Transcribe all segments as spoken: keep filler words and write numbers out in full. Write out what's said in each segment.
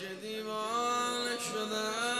که دیوانه شدم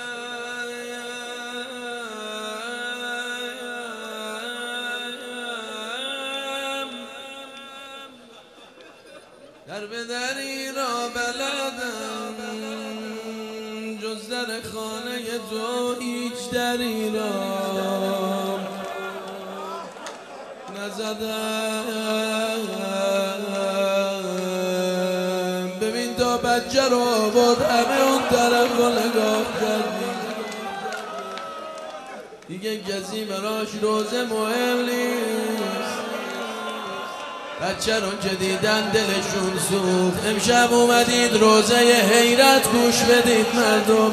در به دری را بلدم جز در خانه تو هیچ دری را نزدم. ببین تا بچه رو آورد همه اون طرف رو نگاه کردی، دیگه کسی براش روزه مهم نیست. بچه رو که دیدن دلشون سوخت. امشب اومدید روزه حیرت گوش بدید مردم،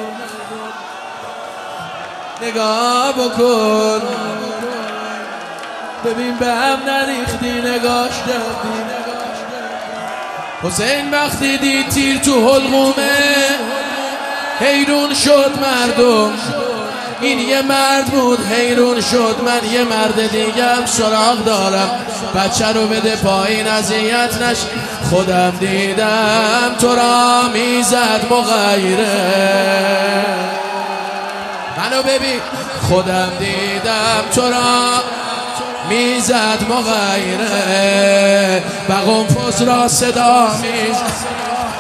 نگاه بکن ببین به هم نریختی نگاش کردی. حسین وقتی دید تیر تو حلقومه حیرون شد مردم. این یه مرد بود حیرون شد، من یه مرد دیگم سراغ دارم. بچه رو بده پایین اذیت نش، خودم دیدم تو را میزد مغیره. منو ببین خودم دیدم تو را میزد مغیره، و قنفذ را صدا میزد.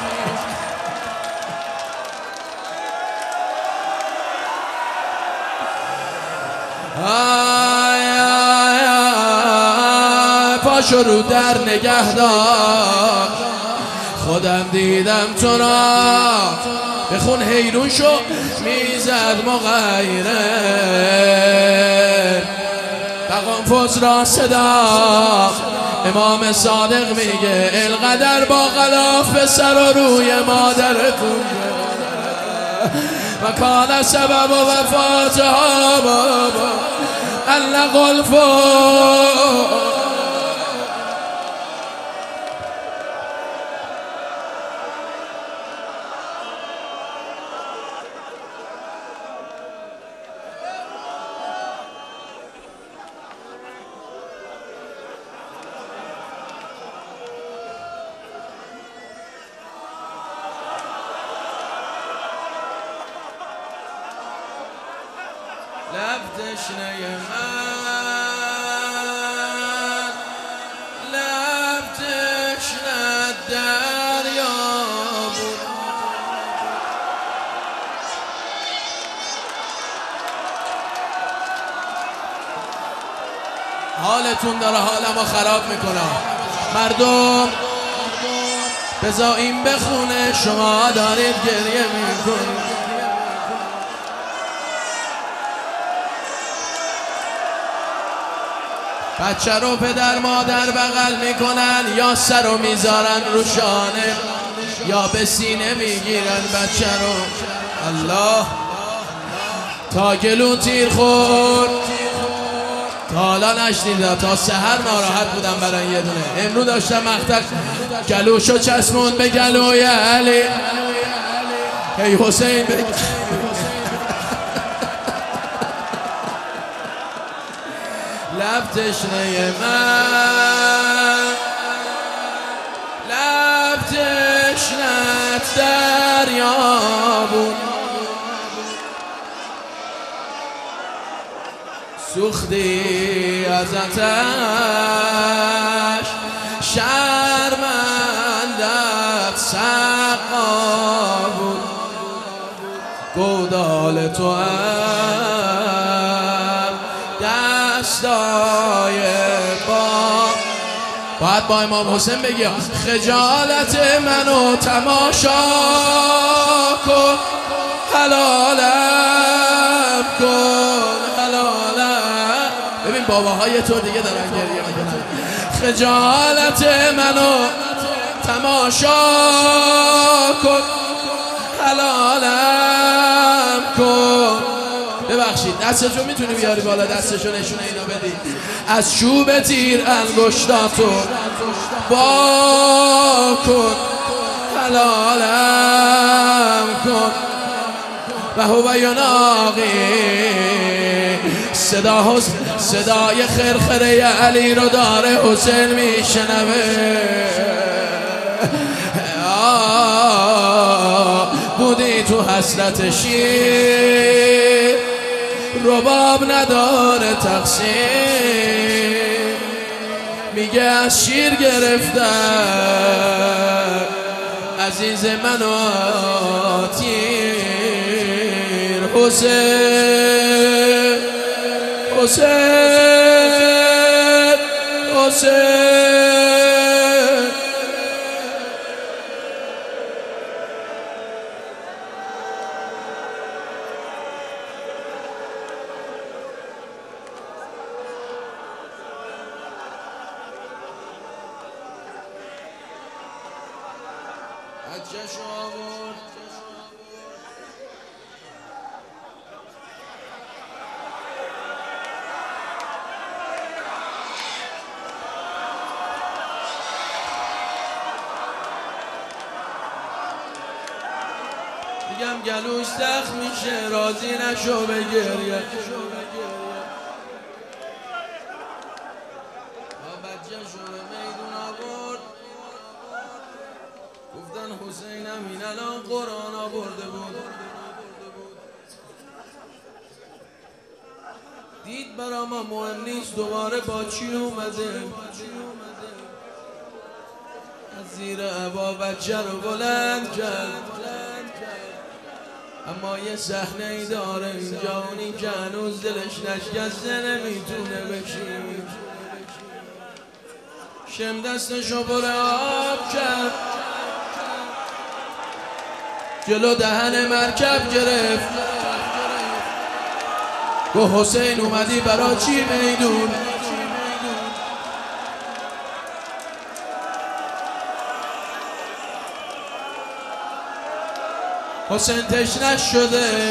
آی آی آی پاشو رو در نگه دار، خودم دیدم تو را بخون حیرون شو میزد مغیره، و قنفذ را صدا. امام صادق میگه القدر با غلاف به سر و روی مادرتون و کان سبب و وفاتها بابا القلفو. لب تشنه من لب تشنه دریا بود. حالتون داره حالمو خراب میکنه مردم. بذار این بخونه شما دارید گریه میکنید. بچه رو پدر مادر بغل میکنن، یا سر رو میذارن رو شانه یا به سینه میگیرن بچه رو. الله تا گلو تیر خورد تا حالا نشنیدم، تا سحر ناراحت بودم برای یه دونه. امروز داشتم مقطع گلوشو چسبون به گلوی علی. هی حسین بگ... لب تشنه من لب تشنت دریا بود. سوختی از آتش شرمندت سقا بود. گودال تو دستای با باید با امام حسین بگی خجالت منو تماشا کن، حلالم کن حلالم. ببین باباهای تو دیگه دارن گریه میکنن. خجالت منو تماشا کن، حلالم کن. ببخشید دستشو میتونی بیاری بالا، دستشو نشونه اینا بدی. از چوب تیر انگشتاتو با کن، حلالم کن. و هو یناقی صدا حسن صدای خرخره علی رو داره حسین میشنوه. تو حسرت شیر، رباب نداره تقسیم، میگه از شیر گرفتن عزیز من و تیر. حسین حسین حسین حجش آورد میگم گلوش سخت میشه، راضی نشو به گریه. بچه‌شو به میدون آورد، گفتن حسینم این الان قرآن آورده بود. دید برا ما مهم نیست دوباره با چی اومده، از زیر عبا بچه رو بلند کرد. اما یه صحنه ای داره اینجا، اونی که هنوز دلش نشکسته نمیتونه بشین. شم دستشو پر آب کرد، جلو دهن مرکب گرفت، گفت حسین اومدی برا چی میدون؟ حسین تشنه شده،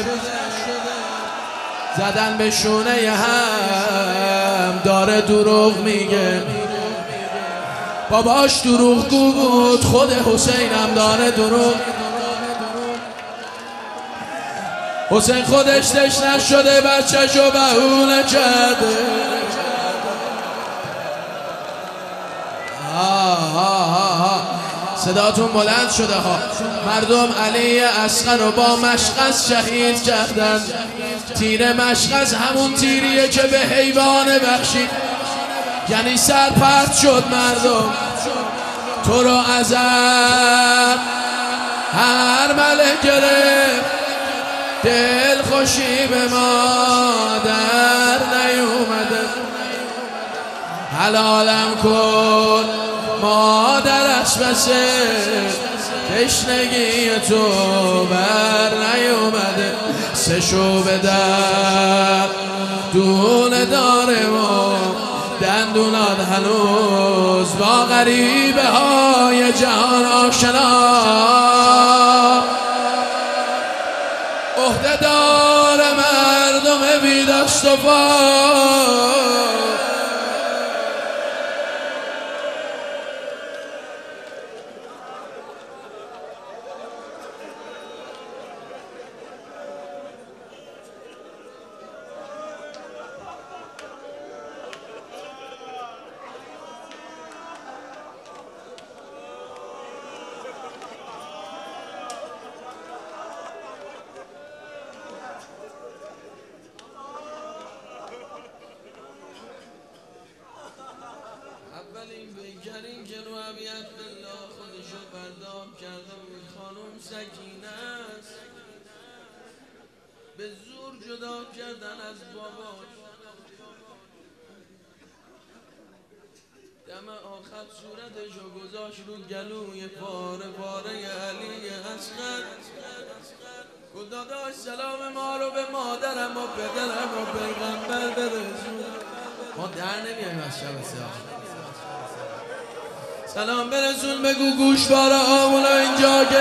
زدن به شونه هم، داره دروغ میگه. باباش دروغگو بود، خود حسین هم داره دروغ. حسین خودش تشنه شده، بچه‌شو بهونه کرده. آه آه آه صداتون بلند شده ها. مردم علی اصغر رو با مشقص شهید کردن. تیر مشقص همون تیریه که به حیوان بخشید، یعنی سر پرت شد. مردم تو رو ازم هر ملک گرفت، دل خوشی به مادر نیومده. حلالم کن مادرش بسه، تشنگی تو بر نیومده. سشو به در دونه داره و دندونات هنوز با غریبه های جهان آشنا. عهده دار مردم بی دست و پا، اولین بیکرین که رو عبیت بالله خودشو بردام کرده بود خانم سکینه است. به زور جدا کردن از باباش. دم آخر صورتشو گذاشت رو گلوی پاره پاره علی اصغر. گفت داداش سلام ما رو به مادرم و پدرم و پیغمبر برسون. ما در نمیاییم از شب سیاه. سلام برسون بگو گوشواره آمونا اینجا که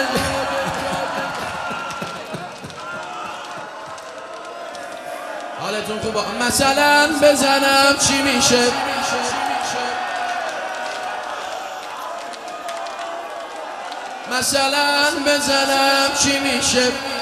حالتون خوبه. مثلا بزنم چی میشه؟ مثلا بزنم چی میشه؟